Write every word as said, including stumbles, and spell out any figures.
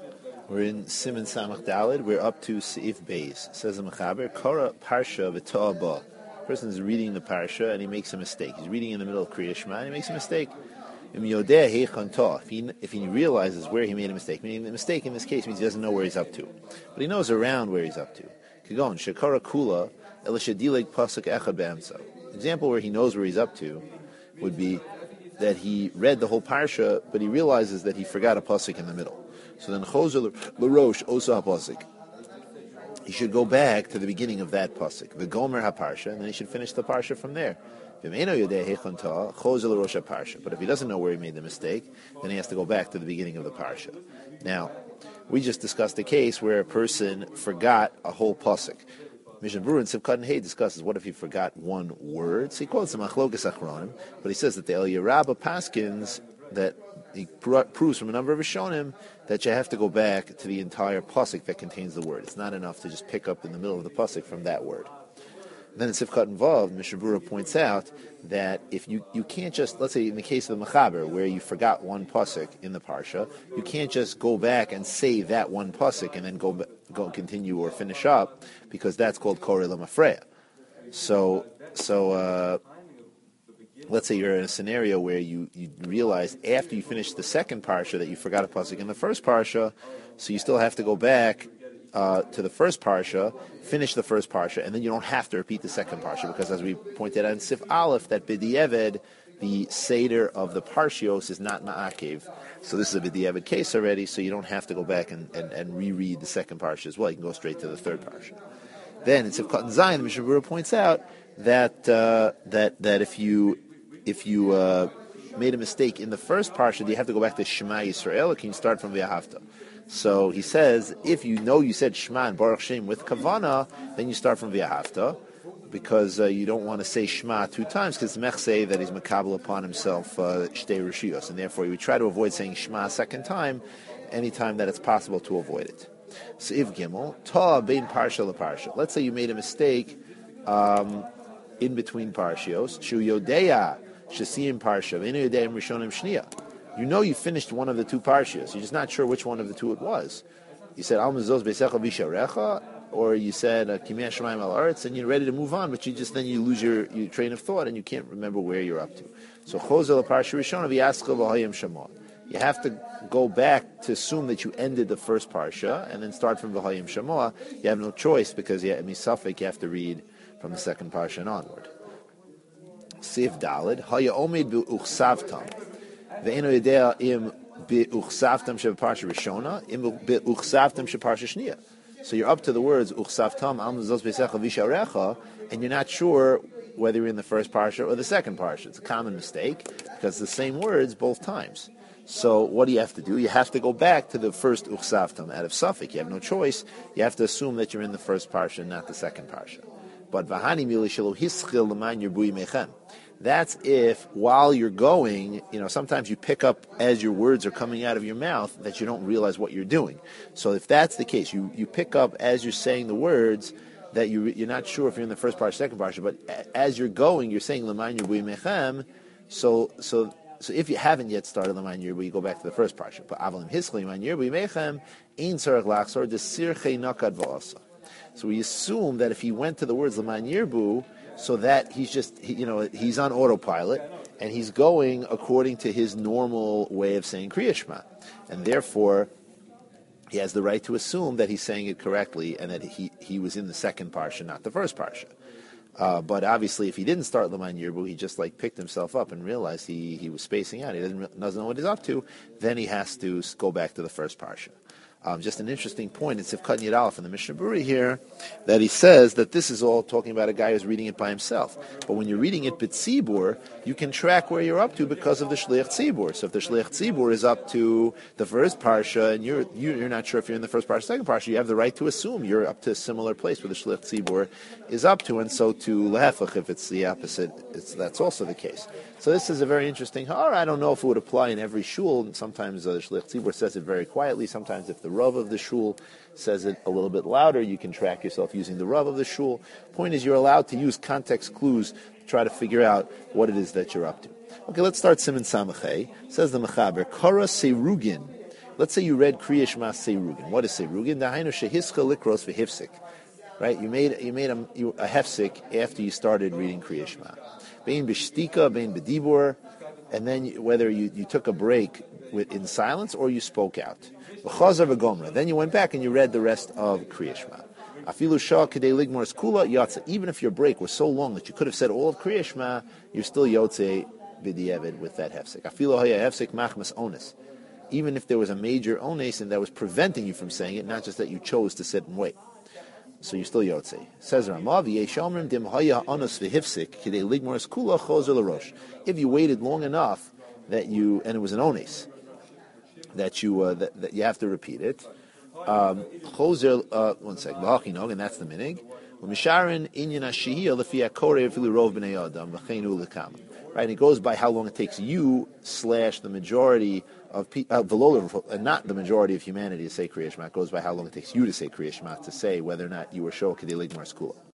We're in Siman Samach Daled. We're up to Seif Beis. Says the Mechaber, Kora Parsha v'to'a ba. Person is reading the Parsha and he makes a mistake. He's reading in the middle of Kriya Shema and he makes a mistake. If he, if he realizes where he made a mistake, meaning the mistake in this case means he doesn't know where he's up to, but he knows around where he's up to. Kagon Shekara Kula Elishadileg Pasuk Echad Be'amsa. Example where he knows where he's up to would be that he read the whole Parsha, but he realizes that he forgot a pasuk in the middle. So then Chozer L'Rosh Osa HaPasuk. He should go back to the beginning of that pasuk, the Gomer HaParsha, and then he should finish the Parsha from there. But if he doesn't know where he made the mistake, then he has to go back to the beginning of the Parsha. Now, we just discussed a case where a person forgot a whole pasuk. Mishnah Berurah and Sivkat and Hay discusses what if he forgot one word. So he calls him Achlokas Achronim, but he says that the Eliyah Rabbah Paskins, that he proves from a number of Rishonim that you have to go back to the entire pasuk that contains the word. It's not enough to just pick up in the middle of the pasuk from that word. Then in Sivkat involved, Mishnah Berurah points out that if you, you can't just, let's say in the case of the Mechaber, where you forgot one pasuk in the Parsha, you can't just go back and say that one pasuk and then go go continue or finish up, because that's called Korei L'Mafreya. So, so uh, let's say you're in a scenario where you, you realize after you finish the second Parsha that you forgot a pasuk in the first Parsha, so you still have to go back Uh, to the first parsha, finish the first parsha, and then you don't have to repeat the second parsha, because as we pointed out in Sif Aleph, that B'di'eved, the Seder of the Parshios is not Ma'akev. So this is a B'di'eved case already, so you don't have to go back and, and, and reread the second parsha as well. You can go straight to the third parsha. Then in Sif Katan Zayin, the Mishnah Berurah points out that uh, that that if you if you uh, made a mistake in the first parsha, do you have to go back to Shema Yisrael, or can you start from V'ahavta? So he says, if you know you said Shema and Baruch Shem with Kavana, then you start from V'ahavta, because uh, you don't want to say Shema two times, because Mech say that he's makabel upon himself Shtei uh, Rishiyos, and therefore you would try to avoid saying Shema a second time, anytime that it's possible to avoid it. So if Gimel, Ta Bein Parsha La Parsha. Let's say you made a mistake um, in between Parshios, Shu Yodeya Shasim Parsha, V'inu Yodeim Rishonim Shniya. You know you finished one of the two parshias. You're just not sure which one of the two it was. You said Al Mizos Beisecha Visharecha, or you said Kimei Shemayim Al Aretz, and you're ready to move on, but you just then you lose your, your train of thought and you can't remember where you're up to. So Chozel Parsha Rishon V'Yaskal V'Hayim Shema. You have to go back to assume that you ended the first parsha and then start from V'Hayim Shema. You have no choice, because you have, Misafik, you have to read from the second parsha and onward. Sif Daled Haya Omed B'Uchsavtam. Ve'eno yedea im be'uchsavtam sheparsha rishona im be'uchsavtam sheparsha shniya. So you're up to the words uchsavtam al mizos beisecha visharecha, and you're not sure whether you're in the first parsha or the second parsha. It's a common mistake, because it's the same words both times. So what do you have to do? You have to go back to the first uchsavtam out of suffix. You have no choice. You have to assume that you're in the first parsha, not the second parsha. But v'hani mili shelo hischil l'man yerbui mechem. That's if, while you're going, you know, sometimes you pick up as your words are coming out of your mouth that you don't realize what you're doing. So if that's the case, you, you pick up as you're saying the words that you, you're not sure if you're in the first parsha, second parsha, but as you're going, you're saying L'man Yerbui Mechem. So, so, so if you haven't yet started L'man Yerbui, you go back to the first parsha. But Avalim Hiskli L'man Yerbui Mechem Ein Tzarech Lachzor Desirchei Nakad V'Asa. So we assume that if he went to the words L'man Yerbu, so that he's just, he, you know, he's on autopilot, and he's going according to his normal way of saying Kriya Shema. And therefore, he has the right to assume that he's saying it correctly, and that he, he was in the second parsha, not the first parsha. Uh, but obviously, if he didn't start L'man Yerbu, he just like picked himself up and realized he, he was spacing out. He doesn't, doesn't know what he's up to. Then he has to go back to the first parsha. Um, just an interesting point in Sivkat Yud Aleph in the Mishnah Berurah here, that he says that this is all talking about a guy who's reading it by himself. But when you're reading it b'tzibur, you can track where you're up to because of the Shliach Tzibur. So if the Shliach Tzibur is up to the first parsha, and you're you're not sure if you're in the first parsha, second parsha, you have the right to assume you're up to a similar place where the Shliach Tzibur is up to, and so to lehefach, if it's the opposite, it's, that's also the case. So this is a very interesting. Or I don't know if it would apply in every shul. Sometimes uh, the Shliach Tzibur says it very quietly. Sometimes if the Rav of the shul says it a little bit louder, you can track yourself using the Rav of the shul. Point is, you're allowed to use context clues to try to figure out what it is that you're up to. Okay, let's start Siman Samachay. Says the Mechaber, Kara Serugin let's say you read Kriya Shema Seirugin. What is Seirugin? Dahainu shehiska likros v'hifsik. Right? You made you made a, you, a hefsik after you started reading Kriya Shema. Bein b'shtika, bein b'dibur, and then you, whether you, you took a break with, in silence or you spoke out. V'chazar v'gomra. Then you went back and you read the rest of Kriya Shema. Afilu shah kedei ligmor kula yotze. Even if your break was so long that you could have said all of Kriya Shema, you're still yotze b'diavad with that hefsik. Afilu haya hefsik machmas onis. Even if there was a major ones and that was preventing you from saying it, not just that you chose to sit and wait. So you're still yotze. Says Ramav, Yeshamrim dim haya anos v'hifsik kedei ligmor kula chozer l'rosh. If you waited long enough that you, and it was an ones, that you uh, that, that you have to repeat it. Um, chozer, uh, one second, v'hachinog, and that's the minig. V'misharin inyan hashihiyah lefi hakoreh v'lu rov b'nei adam v'cheinu l'kam. Right, and it goes by how long it takes you slash the majority of people, uh, and not the majority of humanity to say Kriya Shema. It goes by how long it takes you to say Kriya Shema, to say whether or not you were show kedei ligmar skula.